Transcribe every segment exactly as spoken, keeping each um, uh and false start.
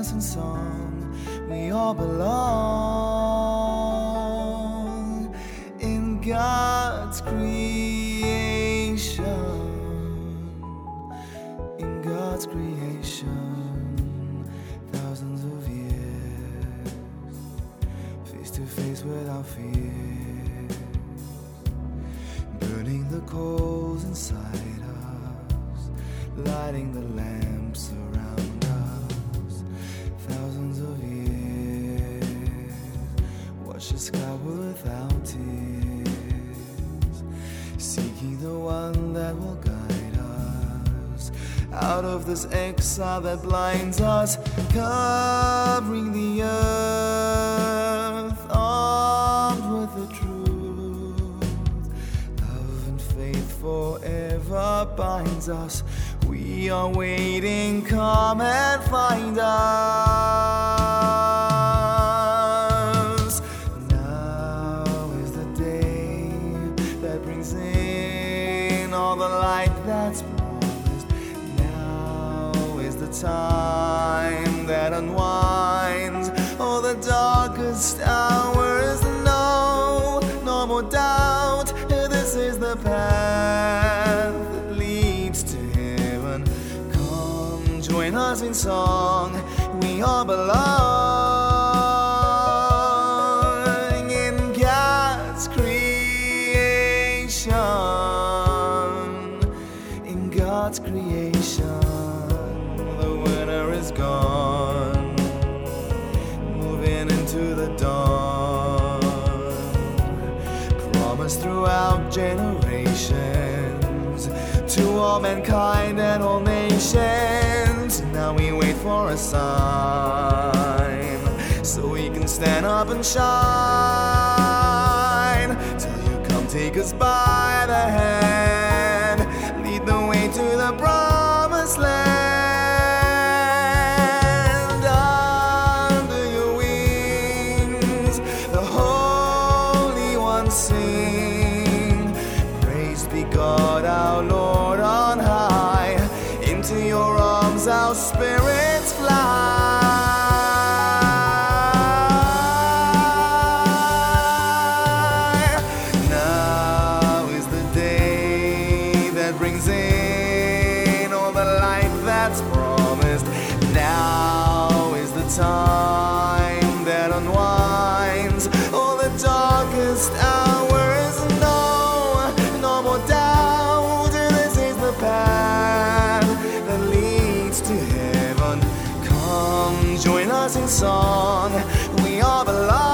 us in song. We all belong in God's creation. In God's creation, thousands of years, face to face without fear, burning the coals inside us, lighting the lamps around us. Thousands of years, watch the sky without tears, seeking the one that will guide us out of this exile that blinds us, covering the earth, armed with the truth. Love and faith forever binds us. We are waiting, come and find us. Now is the day that brings in all the light that's promised. Now is the time that unwinds all the darkest hours. No, no more doubt, this is the path that leads to heaven. Come join us in song, we all belong in God's creation. In God's creation, the winter is gone, moving into the dawn, promised throughout generations to all mankind and all nations. Now we wait for a sign so we can stand up and shine. Till you come take us by the hand, lead the way to the promised land. Under your wings, the Holy Ones sing, praised be God our Lord on high. Into your arms our spirits fly. Now is the day that brings in all the light that's promised. Now is the time that unwinds all the darkest hours. No, no more doubt, this is the path that leads to heaven. Come join us in song, we all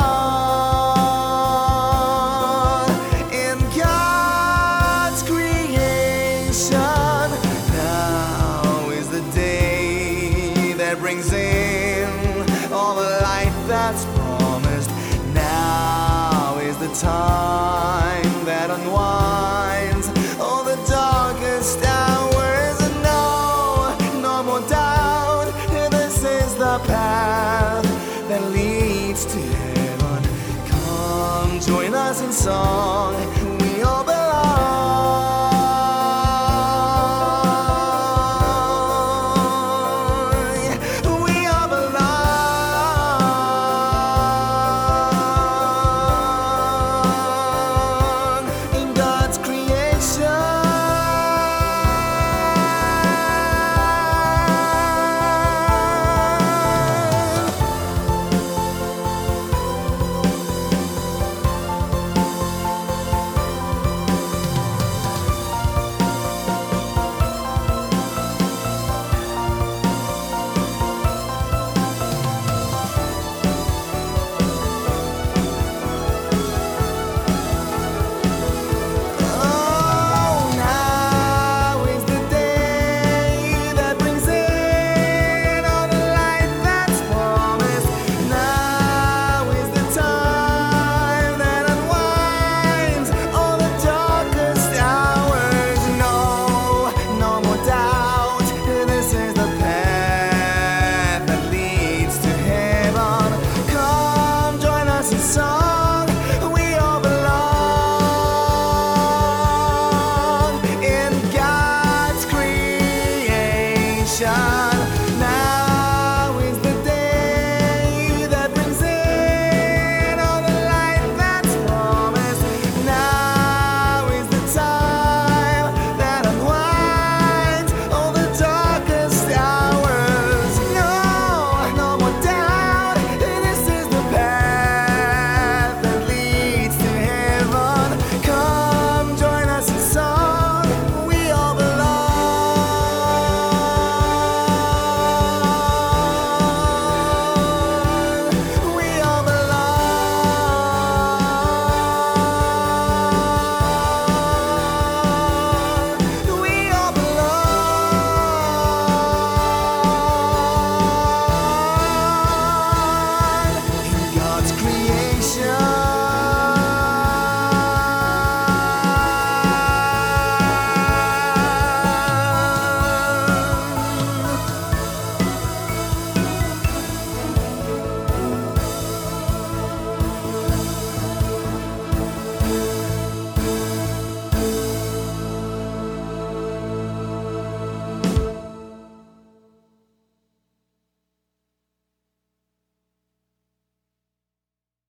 belong in God's creation. Now is the day that brings in all the light that's promised. Now is the time that unwinds all the darkest hours. No, no more doubt, this is the path that leads to heaven. Come join us in song,